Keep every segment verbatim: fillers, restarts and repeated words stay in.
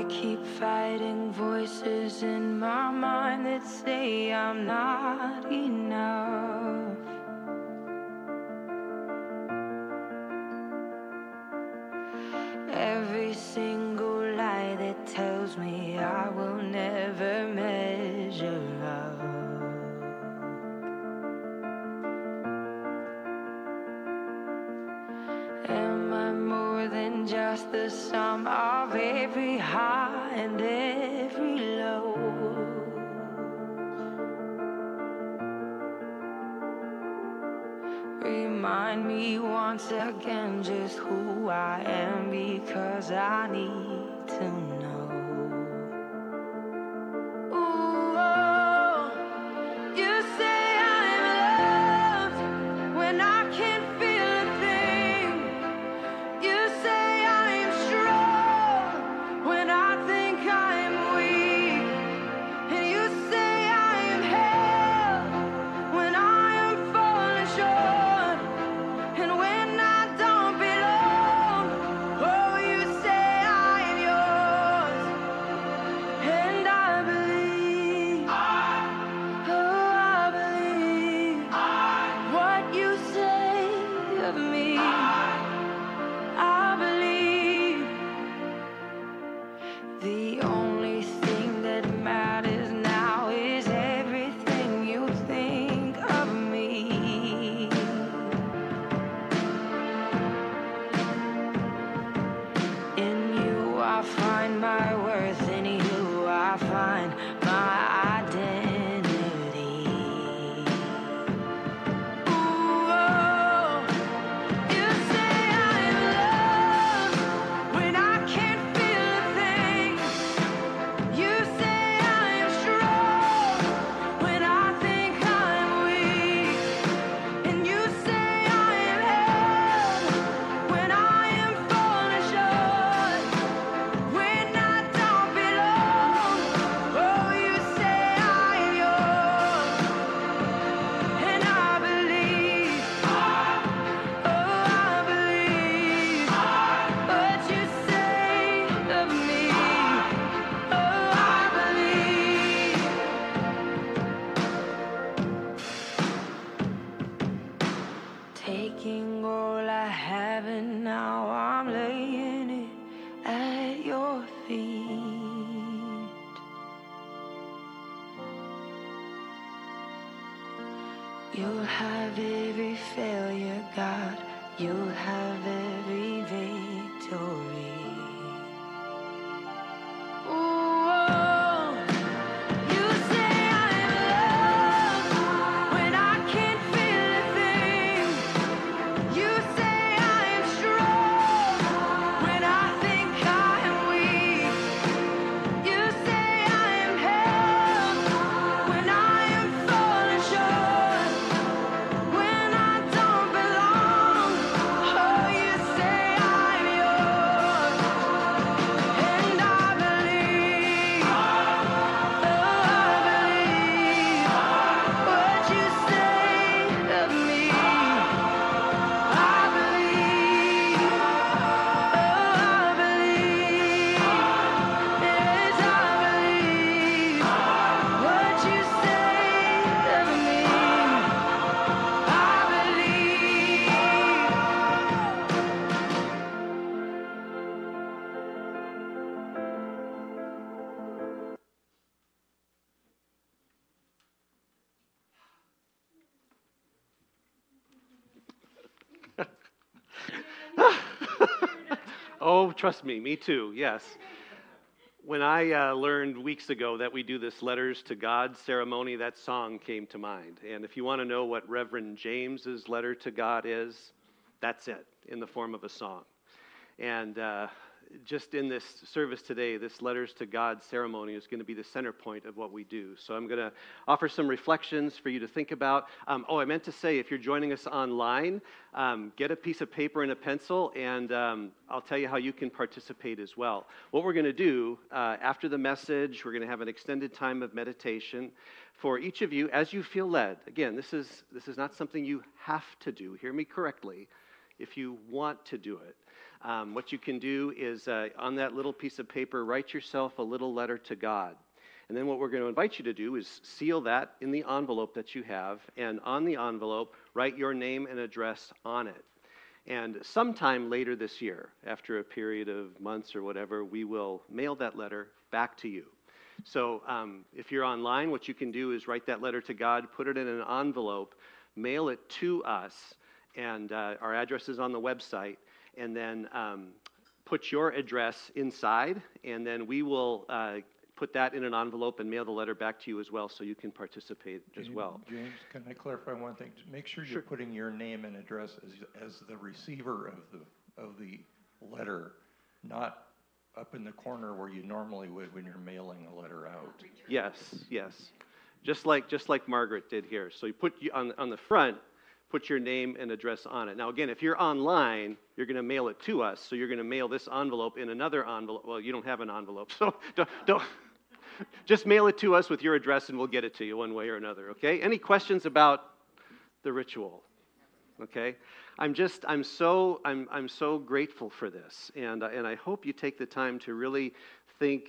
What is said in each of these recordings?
keep fighting voices in my mind that say I'm not enough. Every single lie that tells me I will never measure up. Am I more than just the sum of every high and every low? Remind me once again just who I am, because I need to know. Ooh, oh, you say I'm loved when I can't feel a thing. You say I'm strong when I think I'm weak. And you say I am held when I am falling short. And when I don't belong, oh, you say I am yours. And I believe, oh, I believe what you say of me. I believe the only thing that matters now is everything you think of me. In you I find my worth, in you I find my identity. Ooh, oh, you say I'm loved when I can't feel a thing. You say I'm strong when I think I'm weak. And you say I am held when I am falling short. When I don't belong, oh, you say I am yours. And I believe, oh, I believe what you say of me. Oh, I believe. Taking all I have and now I'm laying it at your feet. You'll have every failure, God. You'll have every victory. Ooh, oh, you say I'm loved when I can't feel a thing. You say I am strong when I think I am weak. You say I am held when I am falling short. When I don't belong, oh, you say I'm yours. And I believe, oh, I believe what you say of me. I believe, oh, I believe, yes, I believe what you say of me. I believe. Oh, trust me, me too, yes. When I uh, learned weeks ago that we do this Letters to God ceremony, that song came to mind. And if you want to know what Reverend James's letter to God is, that's it, in the form of a song. And uh, just in this service today, this Letters to God ceremony is going to be the center point of what we do. So I'm going to offer some reflections for you to think about. Um, oh, I meant to say, if you're joining us online, um, get a piece of paper and a pencil, and um, I'll tell you how you can participate as well. What we're going to do uh, after the message, we're going to have an extended time of meditation for each of you as you feel led. Again, this is this is not something you have to do. Hear me correctly. if you want to do it. Um, what you can do is uh, on that little piece of paper, write yourself a little letter to God. And then what we're going to invite you to do is seal that in the envelope that you have, and on the envelope, write your name and address on it. And sometime later this year, after a period of months or whatever, we will mail that letter back to you. So um, if you're online, what you can do is write that letter to God, put it in an envelope, mail it to us, and uh, our address is on the website, and then um, put your address inside, and then we will uh, put that in an envelope and mail the letter back to you as well, so you can participate as well. James, can I clarify one thing? Make sure you're Sure. putting your name and address as, as the receiver of the of the letter, not up in the corner where you normally would when you're mailing a letter out. Yes, yes. Just like just like Margaret did here. So you put you on on the front, put your name and address on it. Now again, if you're online, you're going to mail it to us. So you're going to mail this envelope in another envelope. Well, you don't have an envelope, so don't don't. Just mail it to us with your address, and we'll get it to you one way or another. Okay? Any questions about the ritual? Okay? I'm just I'm so I'm I'm so grateful for this, and uh, and I hope you take the time to really think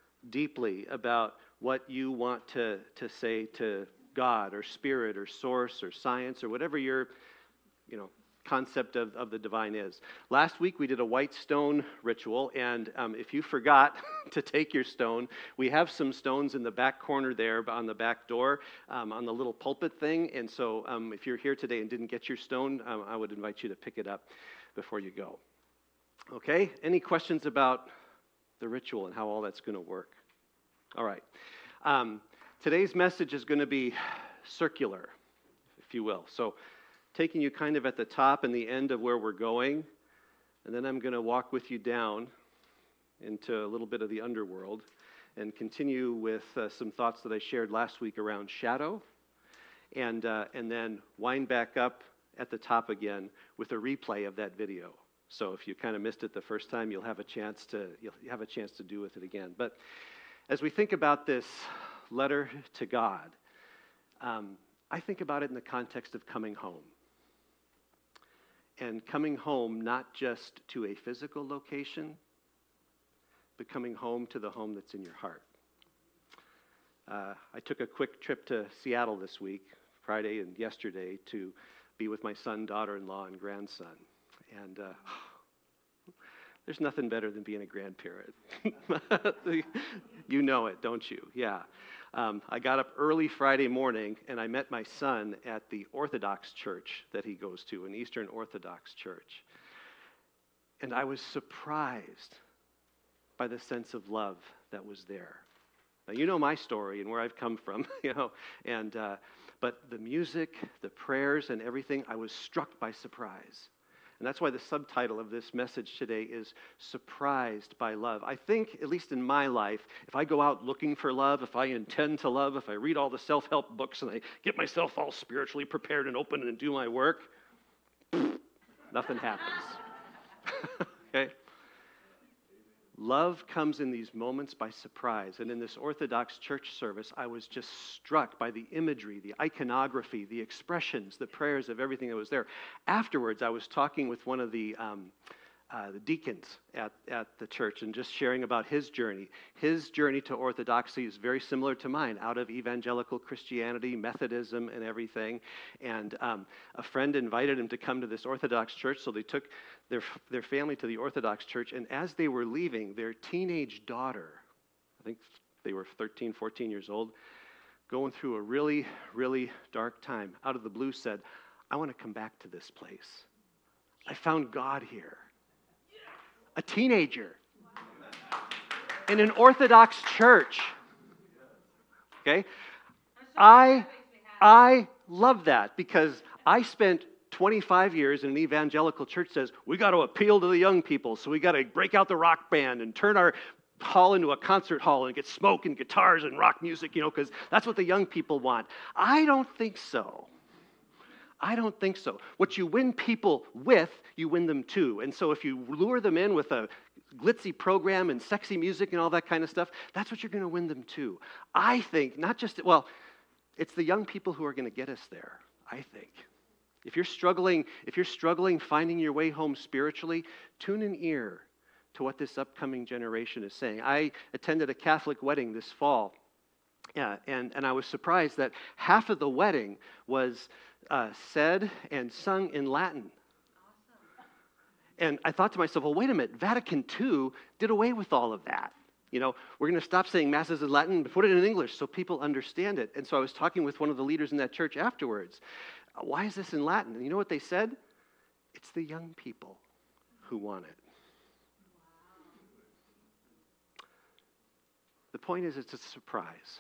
deeply about what you want to to say to God or Spirit or Source or Science or whatever your you know concept of, of the divine is. Last week we did a white stone ritual, and um, if you forgot to take your stone, we have some stones in the back corner there on the back door um, on the little pulpit thing, and so um, if you're here today and didn't get your stone, um, I would invite you to pick it up before you go. Okay? Any questions about the ritual and how all that's going to work? All right. Um, today's message is going to be circular, if you will. So taking you kind of at the top and the end of where we're going, and then I'm going to walk with you down into a little bit of the underworld and continue with uh, some thoughts that I shared last week around shadow, and uh, and then wind back up at the top again with a replay of that video. So if you kind of missed it the first time, you'll have a chance to you'll have a chance to do with it again. But as we think about this letter to God, um, I think about it in the context of coming home. And coming home not just to a physical location, but coming home to the home that's in your heart. Uh, I took a quick trip to Seattle this week, Friday and yesterday, to be with my son, daughter-in-law, and grandson. And uh, there's nothing better than being a grandparent. You know it, don't you? Yeah. Um, I got up early Friday morning, and I met my son at the Orthodox church that he goes to, an Eastern Orthodox church. And I was surprised by the sense of love that was there. Now, you know my story and where I've come from, you know, and uh, but the music, the prayers, and everything, I was struck by surprise. And that's why the subtitle of this message today is Surprised by Love. I think, at least in my life, if I go out looking for love, if I intend to love, if I read all the self-help books and I get myself all spiritually prepared and open and do my work, nothing happens. Okay? Love comes in these moments by surprise. And in this Orthodox church service, I was just struck by the imagery, the iconography, the expressions, the prayers of everything that was there. Afterwards, I was talking with one of the, um, uh, the deacons at, at the church and just sharing about his journey. His journey to Orthodoxy is very similar to mine, out of evangelical Christianity, Methodism, and everything. And um, a friend invited him to come to this Orthodox church, so they took their their family to the Orthodox church, and as they were leaving, their teenage daughter, I think they were thirteen, fourteen years old, going through a really, really dark time, out of the blue said, I want to come back to this place. I found God here. A teenager in an Orthodox church. Okay? I, I love that because I spent twenty-five years in an evangelical church says, we got to appeal to the young people, so we got to break out the rock band and turn our hall into a concert hall and get smoke and guitars and rock music, you know, because that's what the young people want. I don't think so. I don't think so. What you win people with, you win them to. And so if you lure them in with a glitzy program and sexy music and all that kind of stuff, that's what you're going to win them to. I think, not just, well, it's the young people who are going to get us there, I think. If you're struggling, if you're struggling finding your way home spiritually, tune an ear to what this upcoming generation is saying. I attended a Catholic wedding this fall, yeah, and, and I was surprised that half of the wedding was uh, said and sung in Latin. And I thought to myself, well, wait a minute, Vatican two did away with all of that. You know, we're going to stop saying masses in Latin, but put it in English so people understand it. And so I was talking with one of the leaders in that church afterwards. Why is this in Latin? And you know what they said? It's the young people who want it. The point is, it's a surprise.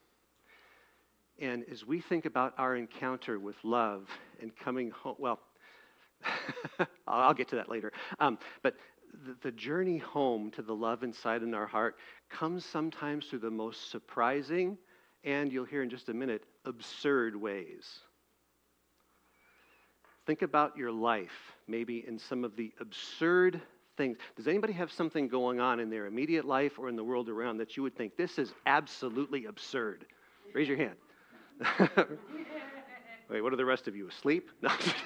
And as we think about our encounter with love and coming home, well, I'll get to that later. Um, but the, the journey home to the love inside in our heart comes sometimes through the most surprising, and you'll hear in just a minute, absurd ways. Think about your life, maybe in some of the absurd things. Does anybody have something going on in their immediate life or in the world around that you would think, this is absolutely absurd? Raise your hand. Wait, what are the rest of you, asleep? No.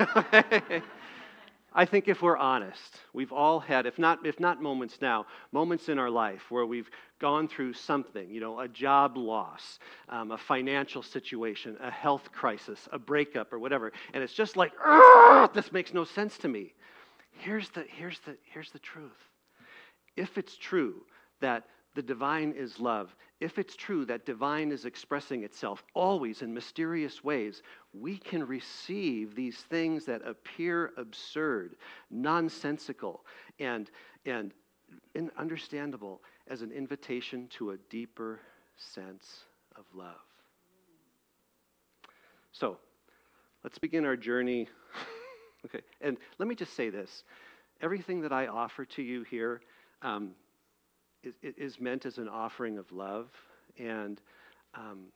I think if we're honest, we've all had, if not if not moments now, moments in our life where we've gone through something, you know, a job loss, um, a financial situation, a health crisis, a breakup or whatever, and it's just like, this makes no sense to me. Here's the, here's the, here's the truth. If it's true that the divine is love, if it's true that divine is expressing itself always in mysterious ways, we can receive these things that appear absurd, nonsensical, and, and understandable as an invitation to a deeper sense of love. So, let's begin our journey. Okay, and let me just say this. Everything that I offer to you here, um, It is meant as an offering of love, and um,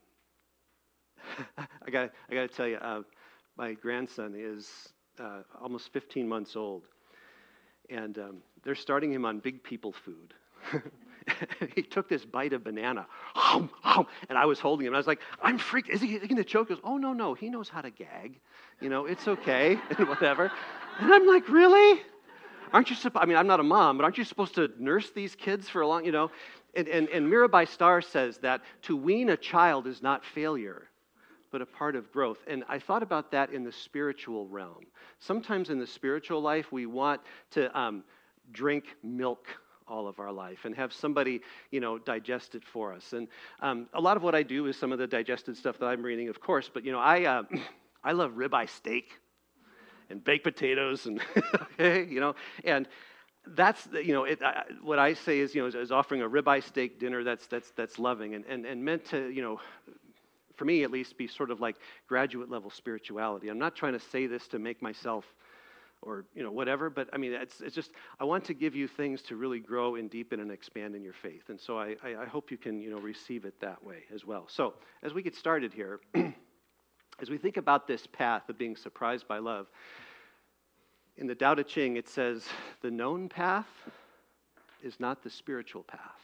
I got I got to tell you, uh, my grandson is uh, almost fifteen months old, and um, they're starting him on big people food. He took this bite of banana, and I was holding him. And I was like, "I'm freaked. Is he going to choke?" He goes, "Oh no, no, he knows how to gag. You know, it's okay and whatever." And I'm like, "Really? Aren't you supposed, I mean, I'm not a mom, but aren't you supposed to nurse these kids for a long, you know?" And, and, and Mirabai Starr says that to wean a child is not failure, but a part of growth. And I thought about that in the spiritual realm. Sometimes in the spiritual life, we want to um, drink milk all of our life and have somebody, you know, digest it for us. And um, a lot of what I do is some of the digested stuff that I'm reading, of course, but, you know, I, uh, I love ribeye steak and baked potatoes, and okay, you know, and that's the, you know, it, I, what I say is, you know, is, is offering a ribeye steak dinner that's that's that's loving and, and and meant to, you know, for me at least, be sort of like graduate level spirituality. I'm not trying to say this to make myself, or you know, whatever, but I mean, it's it's just I want to give you things to really grow and deepen and expand in your faith, and so I I, I hope you can, you know, receive it that way as well. So as we get started here. As we think about this path of being surprised by love, in the Tao Te Ching it says, the known path is not the spiritual path.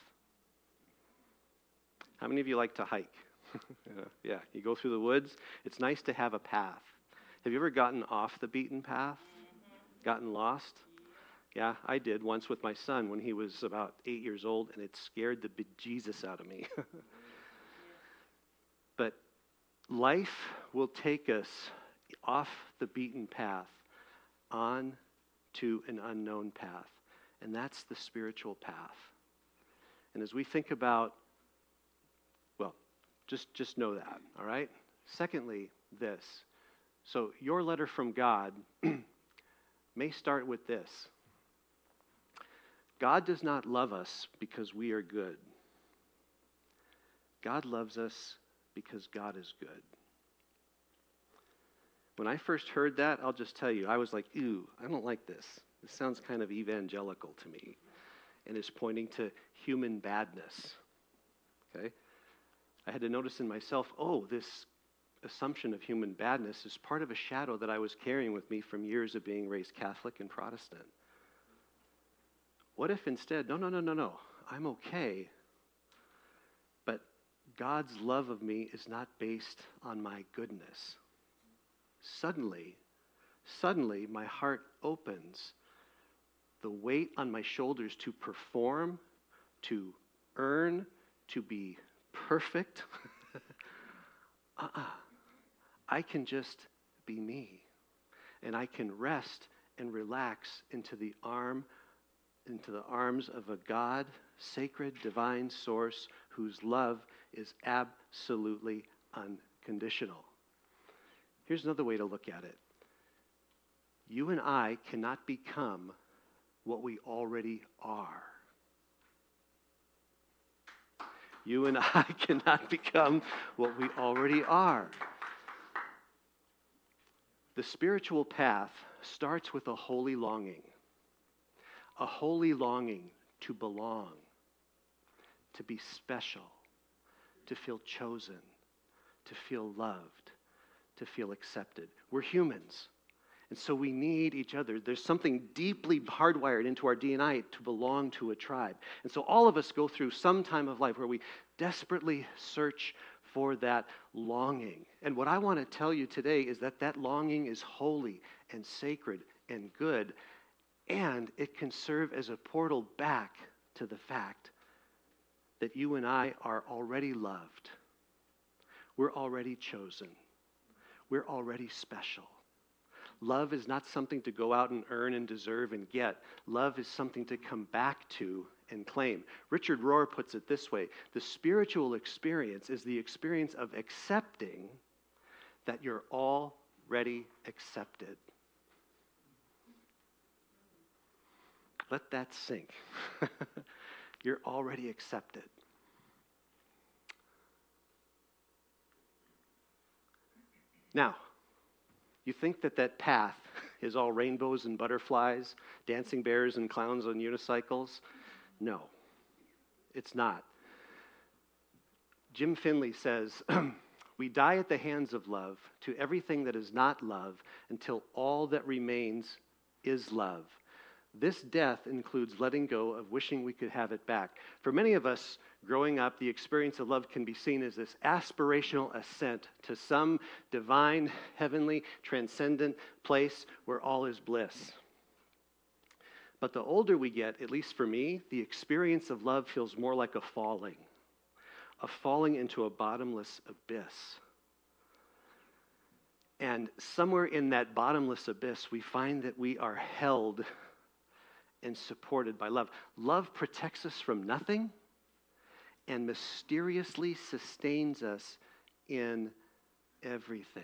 How many of you like to hike? yeah, yeah, you go through the woods. It's nice to have a path. Have you ever gotten off the beaten path? Gotten lost? Yeah, I did once with my son when he was about eight years old, and it scared the bejesus out of me. But life will take us off the beaten path on to an unknown path, and that's the spiritual path. And as we think about, well, just, just know that, all right? Secondly, this. So your letter from God may start with this. God does not love us because we are good. God loves us because God is good. When I first heard that, I'll just tell you, I was like, ew, I don't like this. This sounds kind of evangelical to me, and is pointing to human badness, okay? I had to notice in myself, oh, this assumption of human badness is part of a shadow that I was carrying with me from years of being raised Catholic and Protestant. What if instead, no, no, no, no, no, I'm okay, but God's love of me is not based on my goodness. Suddenly, suddenly my heart opens. The weight on my shoulders to perform, to earn, to be perfect. uh-uh. I can just be me. And I can rest and relax into the arm, into the arms of a God, sacred, divine source whose love is absolutely unconditional. Here's another way to look at it. You and I cannot become what we already are. You and I cannot become what we already are. The spiritual path starts with a holy longing. A holy longing to belong, to be special, to feel chosen, to feel loved, to feel accepted. We're humans, and so we need each other. There's something deeply hardwired into our D N A to belong to a tribe. And so all of us go through some time of life where we desperately search for that longing. And what I want to tell you today is that that longing is holy and sacred and good, and it can serve as a portal back to the fact that you and I are already loved. We're already chosen. We're already special. Love is not something to go out and earn and deserve and get. Love is something to come back to and claim. Richard Rohr puts it this way: the spiritual experience is the experience of accepting that you're already accepted. Let that sink. You're already accepted. Now, you think that that path is all rainbows and butterflies, dancing bears and clowns on unicycles? No, it's not. Jim Finley says, we die at the hands of love to everything that is not love until all that remains is love. This death includes letting go of wishing we could have it back. For many of us, growing up, the experience of love can be seen as this aspirational ascent to some divine, heavenly, transcendent place where all is bliss. But the older we get, at least for me, the experience of love feels more like a falling, a falling into a bottomless abyss. And somewhere in that bottomless abyss, we find that we are held and supported by love. Love protects us from nothing and mysteriously sustains us in everything.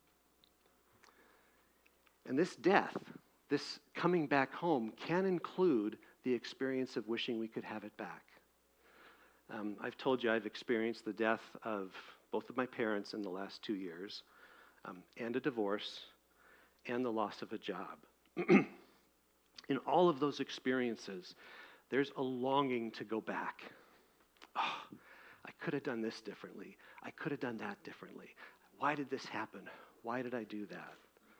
And this death, this coming back home, can include the experience of wishing we could have it back. Um, I've told you I've experienced the death of both of my parents in the last two years, um, and a divorce, and the loss of a job. In all of those experiences, there's a longing to go back. Oh, I could have done this differently. I could have done that differently. Why did this happen? Why did I do that?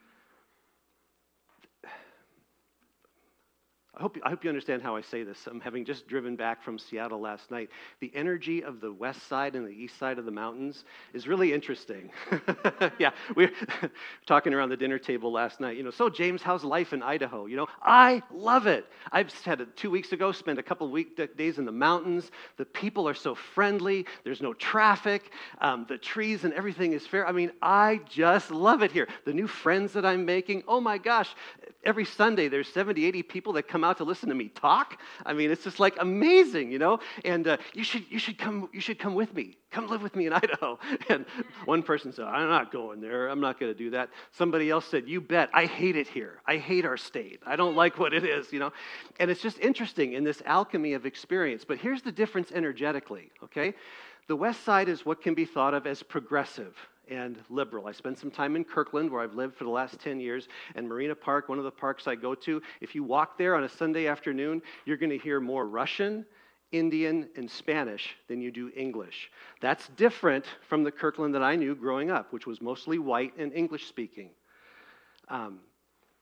I hope, I hope you understand how I say this. I'm having just driven back from Seattle last night. The energy of the west side and the east side of the mountains is really interesting. Yeah, we were talking around the dinner table last night. You know, so James, how's life in Idaho? You know, I love it. I've had a, two weeks ago spent a couple of week days in the mountains. The people are so friendly. There's no traffic. Um, the trees and everything is fair. I mean, I just love it here. The new friends that I'm making, oh my gosh, every Sunday there's seventy, eighty people that come out to listen to me talk. I mean, it's just like amazing, you know. And uh, you should you should come you should come with me. Come live with me in Idaho. And one person said, I'm not going there. I'm not going to do that. Somebody else said, you bet. I hate it here. I hate our state. I don't like what it is, you know. And it's just interesting in this alchemy of experience. But here's the difference energetically, okay? The west side is what can be thought of as progressive and liberal. I spent some time in Kirkland, where I've lived for the last ten years, and Marina Park, one of the parks I go to. If you walk there on a Sunday afternoon, you're going to hear more Russian, Indian, and Spanish than you do English. That's different from the Kirkland that I knew growing up, which was mostly white and English speaking. Um,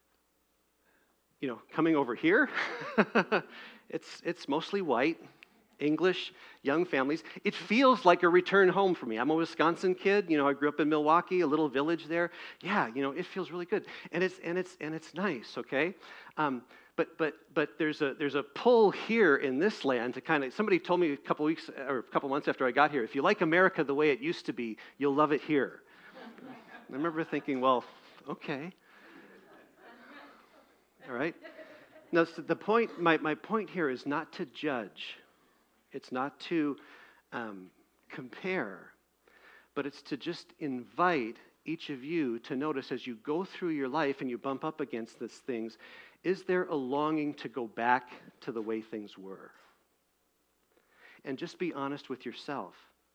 you know, coming over here, it's it's mostly white, English, young families. It feels like a return home for me. I'm a Wisconsin kid. You know, I grew up in Milwaukee, a little village there. Yeah, you know, it feels really good, and it's and it's and it's nice. Okay, um, but but but there's a there's a pull here in this land to kind of. Somebody told me a couple weeks or a couple months after I got here, if you like America the way it used to be, you'll love it here. I remember thinking, well, okay, all right. Now so the point. My my point here is not to judge. It's not to um, compare, but it's to just invite each of you to notice as you go through your life and you bump up against these things, is there a longing to go back to the way things were? And just be honest with yourself.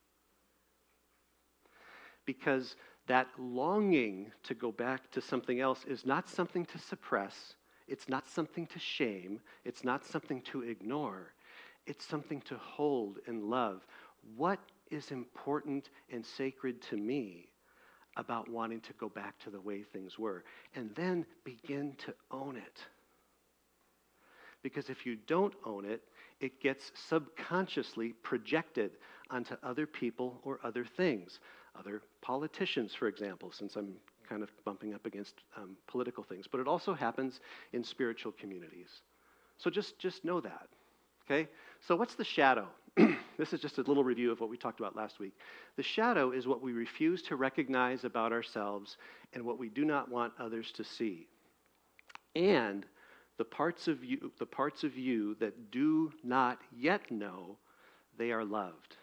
Because that longing to go back to something else is not something to suppress. It's not something to shame. It's not something to ignore. It's something to hold and love. What is important and sacred to me about wanting to go back to the way things were? And then begin to own it. Because if you don't own it, it gets subconsciously projected onto other people or other things. Other politicians, for example, since I'm kind of bumping up against um, political things. But it also happens in spiritual communities. So just, just know that. Okay, so what's the shadow? This is just a little review of what we talked about last week. The shadow is what we refuse to recognize about ourselves and what we do not want others to see. And the parts of you, the parts of you that do not yet know they are loved.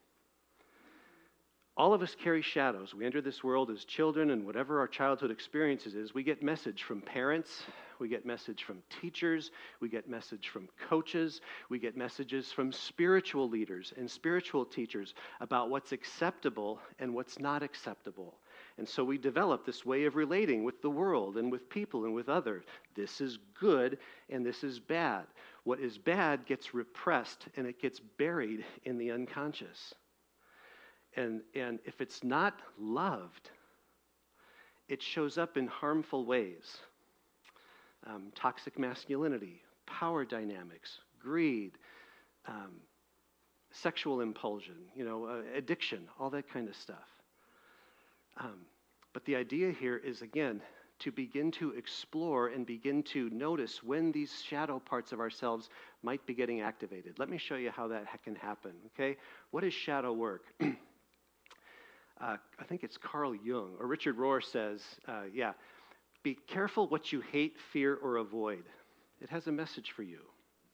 All of us carry shadows. We enter this world as children, and whatever our childhood experiences is, we get message from parents, we get message from teachers, we get message from coaches, we get messages from spiritual leaders and spiritual teachers about what's acceptable and what's not acceptable. And so we develop this way of relating with the world and with people and with others. This is good and this is bad. What is bad gets repressed and it gets buried in the unconscious. And, and if it's not loved, it shows up in harmful ways. Um, toxic masculinity, power dynamics, greed, um, sexual impulsion, you know, uh, addiction, all that kind of stuff. Um, but the idea here is, again, to begin to explore and begin to notice when these shadow parts of ourselves might be getting activated. Let me show you how that can happen, okay? What is shadow work? uh, I think it's Carl Jung, or Richard Rohr says, uh, yeah, be careful what you hate, fear, or avoid. It has a message for you.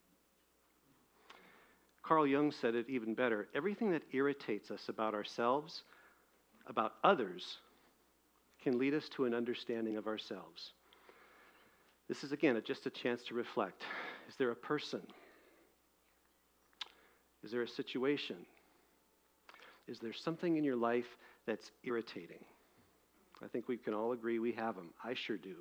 Carl Jung said it even better. Everything that irritates us about ourselves, about others, can lead us to an understanding of ourselves. This is, again, just a chance to reflect. Is there a person? Is there a situation? Is there something in your life that's irritating? I think we can all agree we have them. I sure do.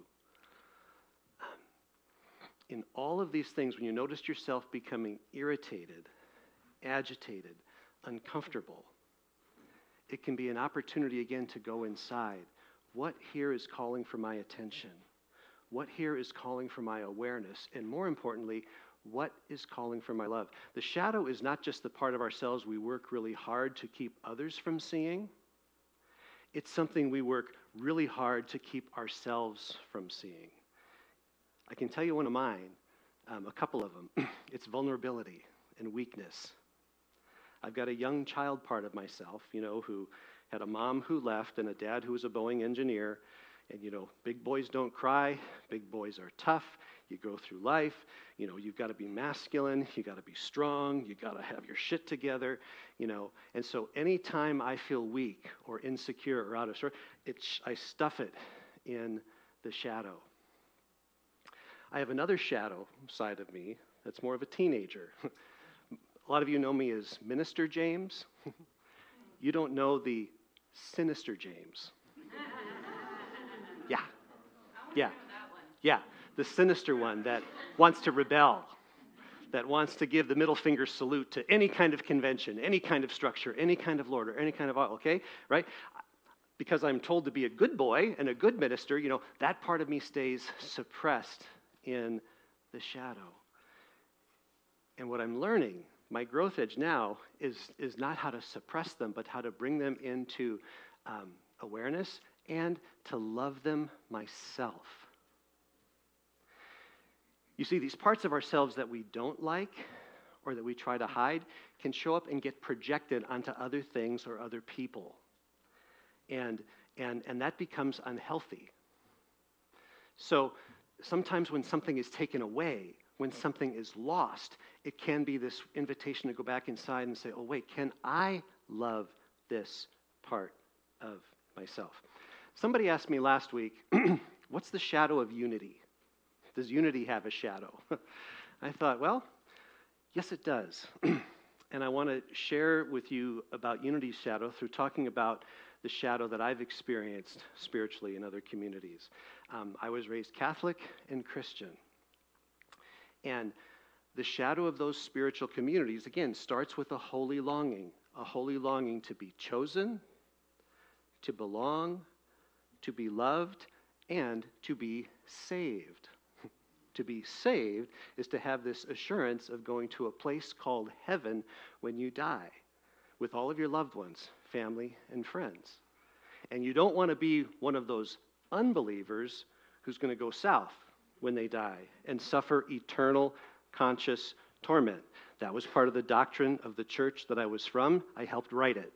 In all of these things, when you notice yourself becoming irritated, agitated, uncomfortable, it can be an opportunity again to go inside. What here is calling for my attention? What here is calling for my awareness? And more importantly, what is calling for my love? The shadow is not just the part of ourselves we work really hard to keep others from seeing. It's something we work really hard to keep ourselves from seeing. I can tell you one of mine, um, a couple of them. It's vulnerability and weakness. I've got a young child part of myself, you know, who had a mom who left and a dad who was a Boeing engineer. And, you know, big boys don't cry. Big boys are tough. You go through life. You know, you've got to be masculine. You got to be strong. You got to have your shit together, you know. And so anytime I feel weak or insecure or out of sorts, it's, I stuff it in the shadow. I have another shadow side of me that's more of a teenager. A lot of you know me as Minister James. You don't know the sinister James. Yeah. Yeah. Yeah. The sinister one that wants to rebel, that wants to give the middle finger salute to any kind of convention, any kind of structure, any kind of lord, or any kind of, okay, right? Because I'm told to be a good boy and a good minister, you know, that part of me stays suppressed in the shadow. And what I'm learning My growth edge now is, is not how to suppress them, but how to bring them into um, awareness and to love them myself. You see, these parts of ourselves that we don't like or that we try to hide can show up and get projected onto other things or other people. And, and, and that becomes unhealthy. So sometimes when something is taken away, when something is lost, it can be this invitation to go back inside and say, oh, wait, can I love this part of myself? Somebody asked me last week, what's the shadow of unity? Does unity have a shadow? I thought, well, yes, it does. And I want to share with you about unity's shadow through talking about the shadow that I've experienced spiritually in other communities. Um, I was raised Catholic and Christian. And the shadow of those spiritual communities, again, starts with a holy longing, a holy longing to be chosen, to belong, to be loved, and to be saved. To be saved is to have this assurance of going to a place called heaven when you die, with all of your loved ones, family, and friends. And you don't want to be one of those unbelievers who's going to go south when they die and suffer eternal conscious torment. That was part of the doctrine of the church that I was from. I helped write it.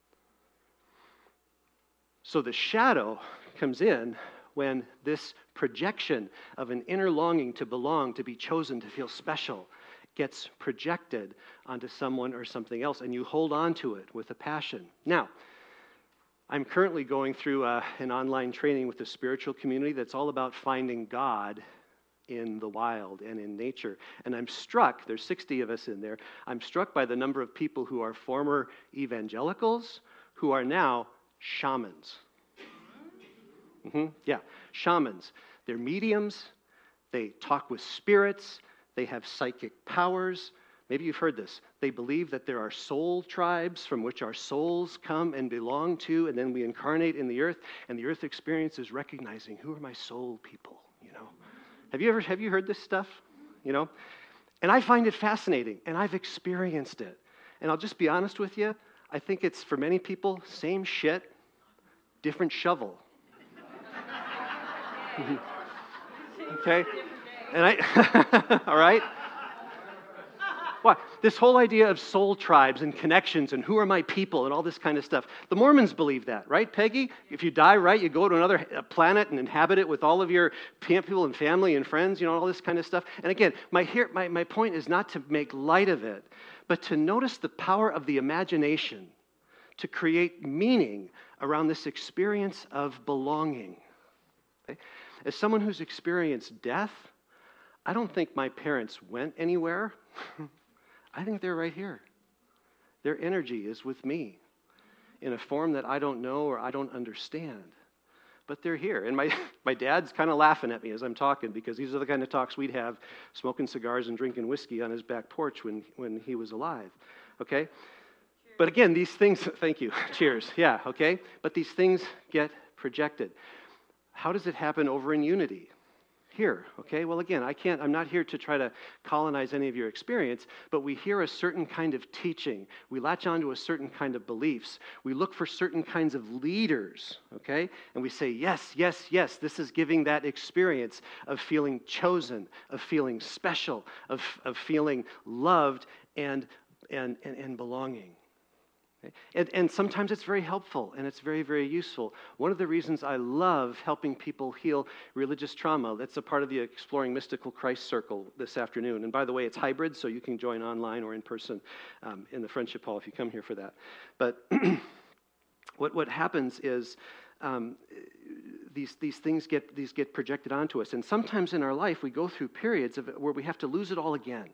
So the shadow comes in when this projection of an inner longing to belong, to be chosen, to feel special, gets projected onto someone or something else, and you hold on to it with a passion. Now, I'm currently going through uh, an online training with a spiritual community that's all about finding God in the wild and in nature. And I'm struck, there's sixty of us in there, I'm struck by the number of people who are former evangelicals who are now shamans. Mm-hmm. Yeah, shamans. They're mediums. They talk with spirits. They have psychic powers. Maybe you've heard this. They believe that there are soul tribes from which our souls come and belong to, and then we incarnate in the earth, and the earth experience is recognizing, who are my soul people, you know? Have you ever, have you heard this stuff, you know? And I find it fascinating, and I've experienced it. And I'll just be honest with you, I think it's, for many people, same shit, different shovel. Okay? And I, all right? Why? This whole idea of soul tribes and connections and who are my people and all this kind of stuff. The Mormons believe that, right, Peggy? If you die, right, you go to another planet and inhabit it with all of your people and family and friends, you know, all this kind of stuff. And again, my, here, my, my point is not to make light of it, but to notice the power of the imagination to create meaning around this experience of belonging. Okay? As someone who's experienced death, I don't think my parents went anywhere. I think they're right here. Their energy is with me in a form that I don't know or I don't understand. But they're here. And my, my dad's kind of laughing at me as I'm talking because these are the kind of talks we'd have smoking cigars and drinking whiskey on his back porch when, when he was alive. Okay? Cheers. But again, these things, thank you. Cheers. Yeah, okay? But these things get projected. How does it happen over in unity? Here, okay? Well, again, I can't, I'm not here to try to colonize any of your experience, but we hear a certain kind of teaching. We latch onto a certain kind of beliefs. We look for certain kinds of leaders, okay? And we say, yes, yes, yes, this is giving that experience of feeling chosen, of feeling special, of, of feeling loved and, and, and, and belonging. And, and sometimes it's very helpful and it's very, very useful. One of the reasons I love helping people heal religious trauma, that's a part of the Exploring Mystical Christ Circle this afternoon. And by the way, it's hybrid, so you can join online or in person um, in the Friendship Hall if you come here for that. But what, what happens is um, these, these things get, these get projected onto us. And sometimes in our life, we go through periods of where we have to lose it all again.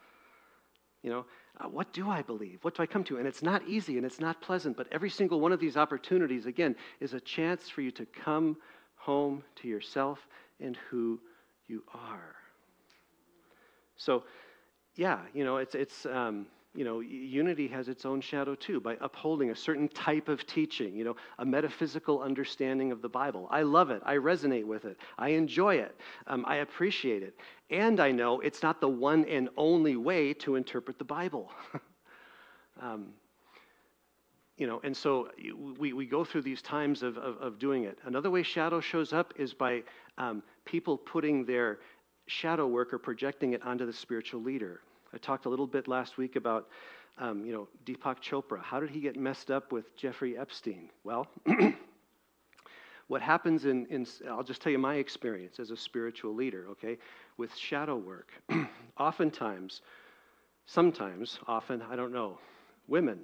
You know, uh, what do I believe? What do I come to? And it's not easy and it's not pleasant, but every single one of these opportunities, again, is a chance for you to come home to yourself and who you are. So, yeah, you know, it's, it's um, you know, unity has its own shadow too, by upholding a certain type of teaching, you know, a metaphysical understanding of the Bible. I love it. I resonate with it. I enjoy it. Um, I appreciate it. And I know it's not the one and only way to interpret the Bible. um, you know, and so we, we go through these times of, of, of doing it. Another way shadow shows up is by um, people putting their shadow work or projecting it onto the spiritual leader. I talked a little bit last week about, um, you know, Deepak Chopra. How did he get messed up with Jeffrey Epstein? Well, what happens in, in, I'll just tell you my experience as a spiritual leader, okay, with shadow work. Oftentimes, sometimes, often, I don't know, women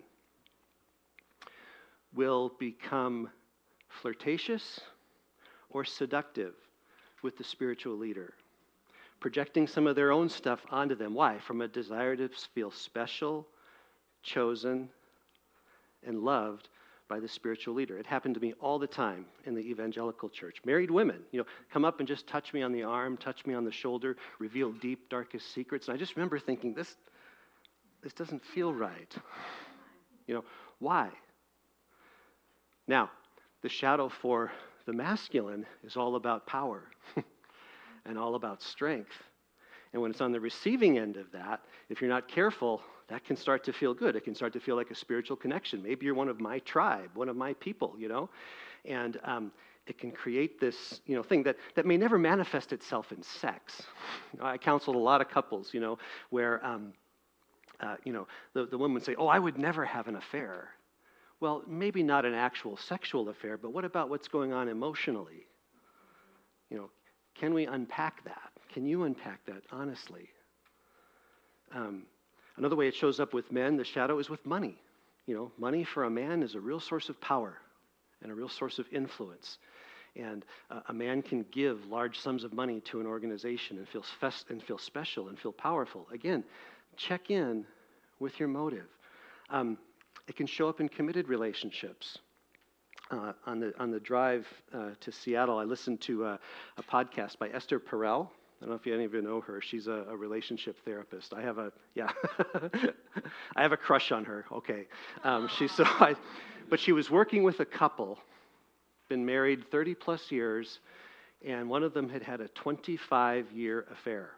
will become flirtatious or seductive with the spiritual leader, projecting some of their own stuff onto them. Why? From a desire to feel special, chosen, and loved by the spiritual leader. It happened to me all the time in the evangelical church. Married women, you know, come up and just touch me on the arm, touch me on the shoulder, reveal deep, darkest secrets. And I just remember thinking, this, this doesn't feel right. You know, why? Now, the shadow for the masculine is all about power. And all about strength. And when it's on the receiving end of that, if you're not careful, that can start to feel good. It can start to feel like a spiritual connection. Maybe you're one of my tribe, one of my people, you know? And um, it can create this, you know, thing that, that may never manifest itself in sex. I counseled a lot of couples, you know, where, um, uh, you know, the, the woman would say, oh, I would never have an affair. Well, maybe not an actual sexual affair, but what about what's going on emotionally? You know, can we unpack that? Can you unpack that honestly? Um, another way it shows up with men, the shadow, is with money. You know, money for a man is a real source of power and a real source of influence. And uh, a man can give large sums of money to an organization and feel fest- and feel special and feel powerful. Again, check in with your motive. Um, it can show up in committed relationships. Uh, on the on the drive uh, to Seattle, I listened to uh, a podcast by Esther Perel. I don't know if any of you know her. She's a, a relationship therapist. I have a yeah, I have a crush on her. Okay, um, she's so. I, but she was working with a couple, been married thirty plus years, and one of them had had a twenty-five year affair.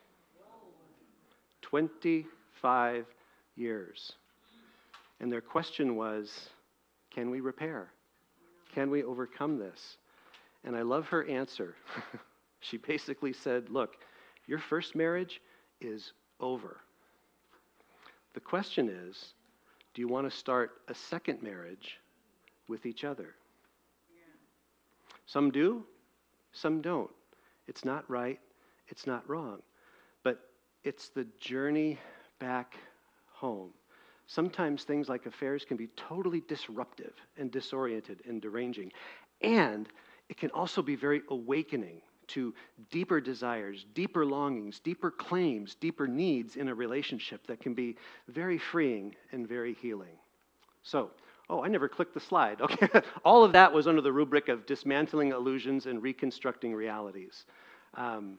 twenty-five years, and their question was, can we repair? Can we overcome this? And I love her answer. She basically said, look, your first marriage is over. The question is, do you want to start a second marriage with each other? Yeah. Some do, some don't. It's not right, it's not wrong. But it's the journey back home. Sometimes things like affairs can be totally disruptive and disoriented and deranging. And it can also be very awakening to deeper desires, deeper longings, deeper claims, deeper needs in a relationship that can be very freeing and very healing. So, oh, I never clicked the slide. Okay, all of that was under the rubric of dismantling illusions and reconstructing realities. Um,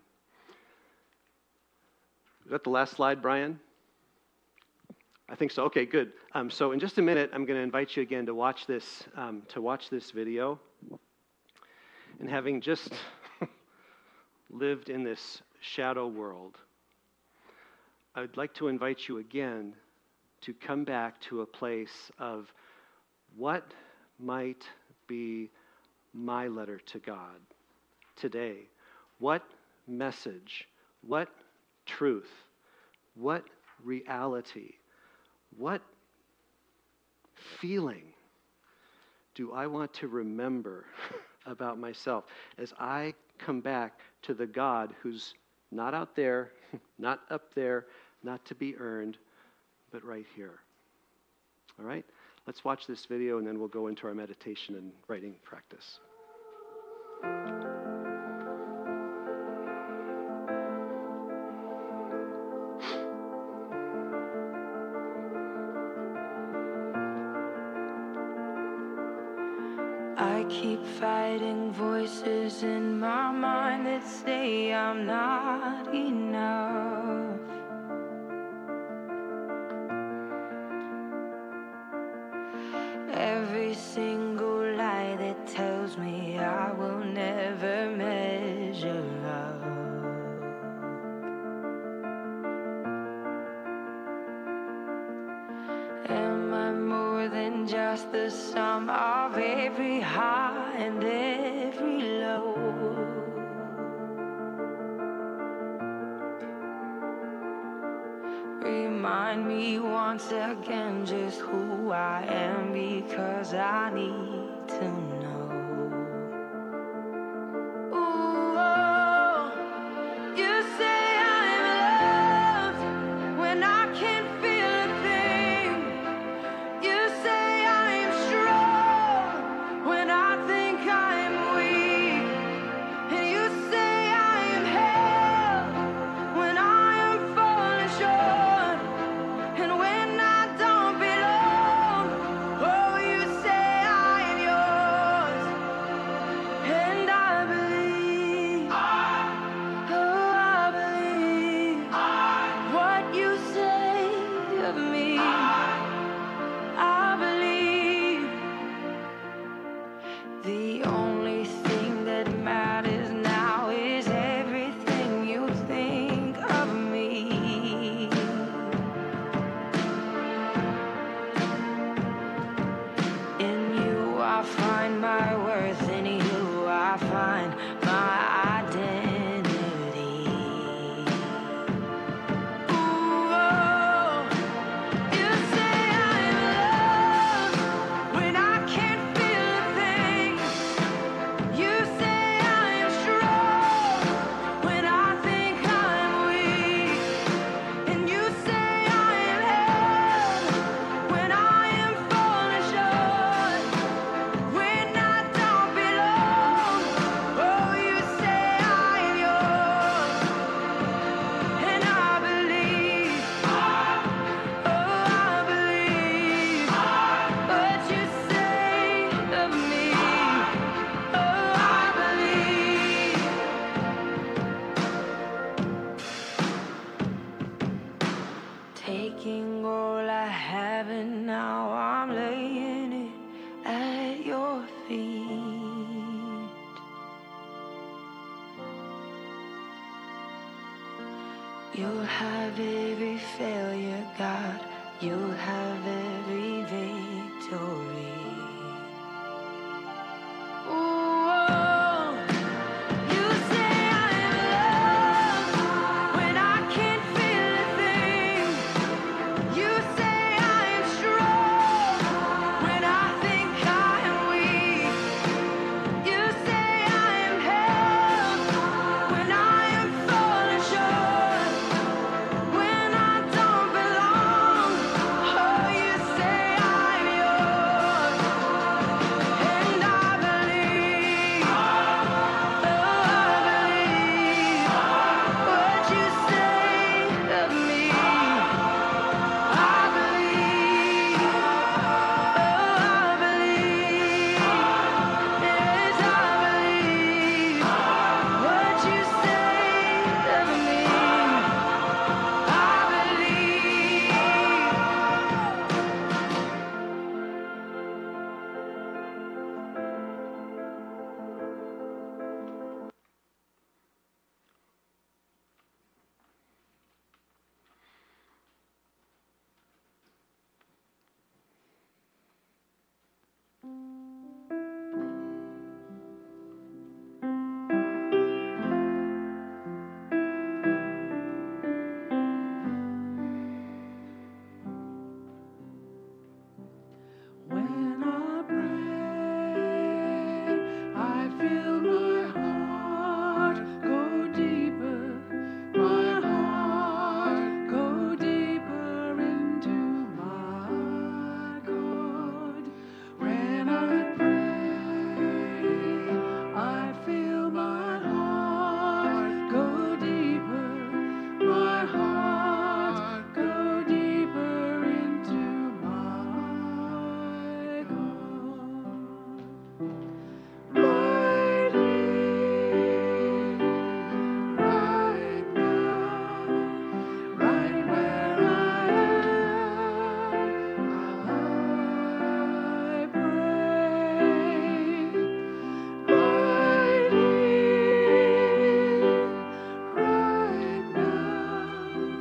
is that the last slide, Brian? I think so. Okay, good. Um, so in just a minute, I'm going to invite you again to watch this um, to watch this video. And having just lived in this shadow world, I'd like to invite you again to come back to a place of what might be my letter to God today. What message, what truth, what reality, what feeling do I want to remember about myself as I come back to the God who's not out there, not up there, not to be earned, but right here? All right? Let's watch this video and then we'll go into our meditation and writing practice. I keep fighting voices in my mind that say I'm not enough. than just the sum of every high and every low. Remind me once again just who I am, because I need to know. Ooh, oh, you say I'm loved when I can't feel a thing. You say I'm strong when I think I'm weak. And you say I am held when I am falling short. And when I don't belong, oh, you say I am yours. And I believe, oh, I believe what you say of me. I believe the only thing that matters now is everything you think of me. In you I find my worth, in you I find my identity. Ooh, oh, you say I'm loved when I can't feel a thing. You say I am strong when I think I'm weak. And you say I am held when I am falling short. When I don't belong, oh, you say I am yours. And I believe, oh, I believe what you say of me. Oh, I believe. Taking all I have and now I'm laying it at your feet. You'll have every failure, God. You'll have every victory. Ooh, oh, you say I'm loved when I can't feel a thing. You say I am strong when I think I am weak. You say I am held when I am falling short. When I don't belong, oh, you say I'm yours. And I believe, oh, I believe what you say of me. I believe, oh, I believe, yes, I believe what you say of me. I believe. When I pray, I feel my heart go deeper, my heart go deeper into my God. When I pray, I feel my heart go deeper, my heart go deeper into my Right now,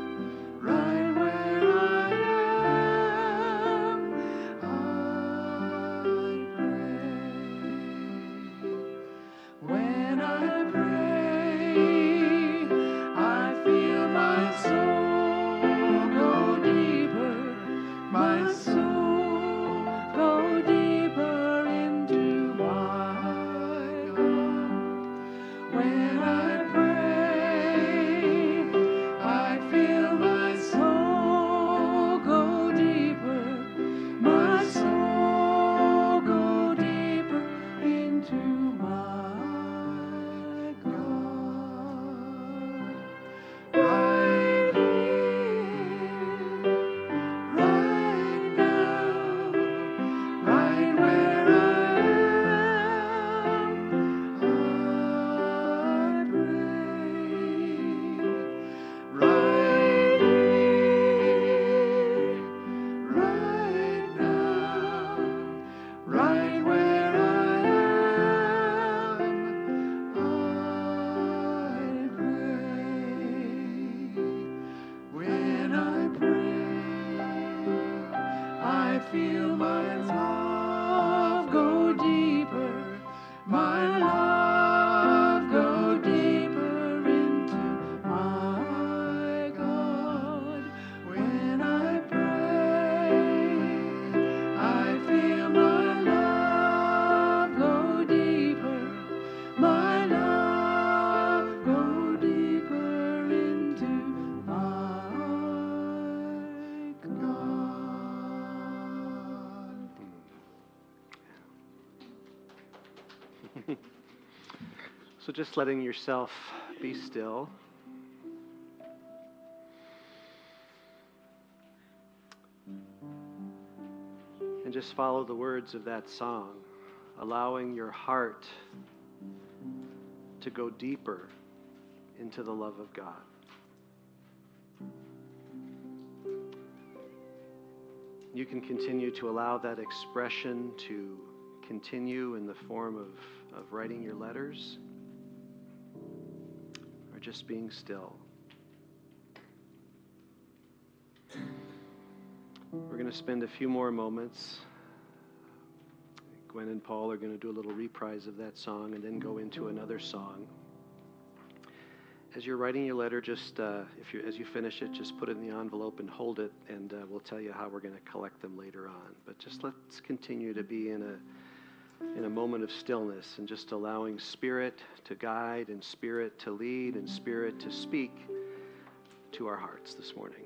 feel my love go deeper, my love go deeper into my God. When I pray, I feel my love go deeper, my love go deeper into my God. So just letting yourself be still. And just follow the words of that song, allowing your heart to go deeper into the love of God. You can continue to allow that expression to continue in the form of, of writing your letters or just being still. We're going to spend a few more moments. Gwen and Paul are going to do a little reprise of that song and then go into another song. As you're writing your letter, just uh, if you as you finish it, just put it in the envelope and hold it, and uh, we'll tell you how we're going to collect them later on. But just let's continue to be in a in a moment of stillness and just allowing Spirit to guide and Spirit to lead and Spirit to speak to our hearts this morning.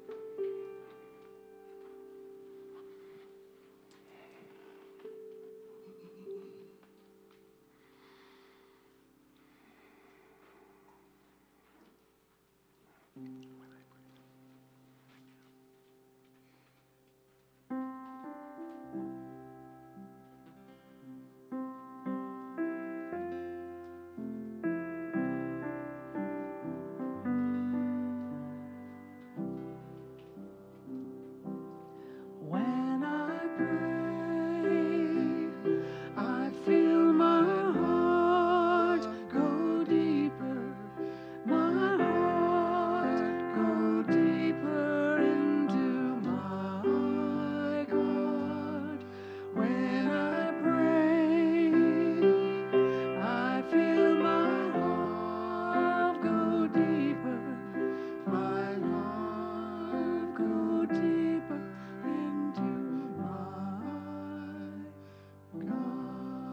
When I pray, I feel my heart go deeper, my heart go deeper into my God. When I pray, I feel my heart go deeper, my love go deeper into my God.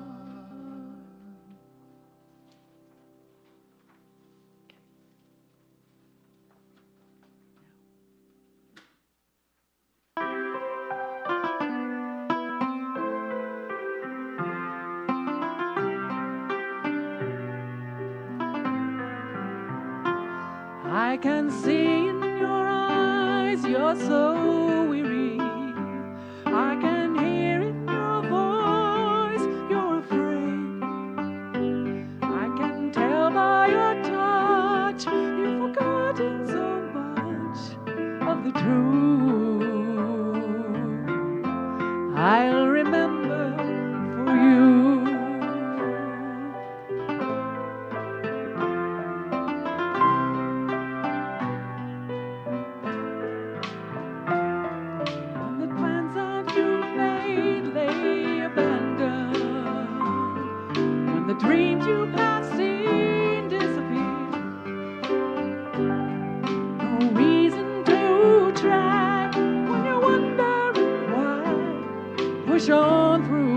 I can see in your eyes you're so weary. I can hear in your voice you're afraid. I can tell by your touch you've forgotten so much of the truth. I'll remember for you. When the plans that you made lay abandoned, when the dreams you had seen disappear, no reason to try when you're wondering why. Push on through.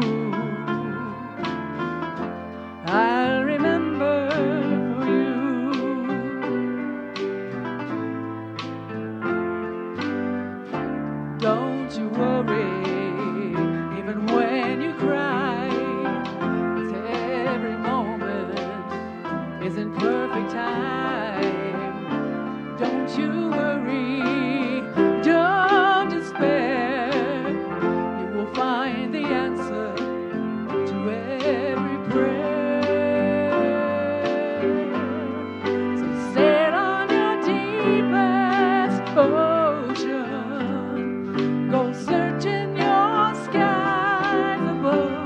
I'll remember for you. Don't you worry, even when you cry, 'cause every moment is in perfect time. Don't you worry, don't despair, you will find the answer to every prayer. So sail on your deepest ocean, go searching your skies above.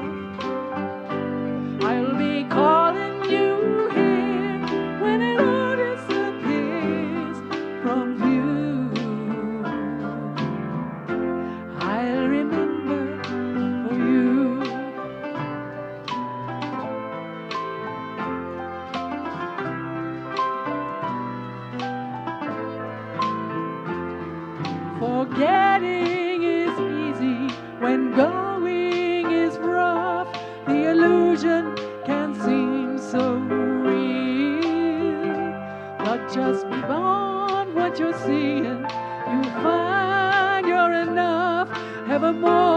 I'll be calling you here when it all disappears from view. I'll remember Forgetting is easy when going is rough. The illusion can seem so real, but just beyond what you're seeing, you find you're enough, evermore.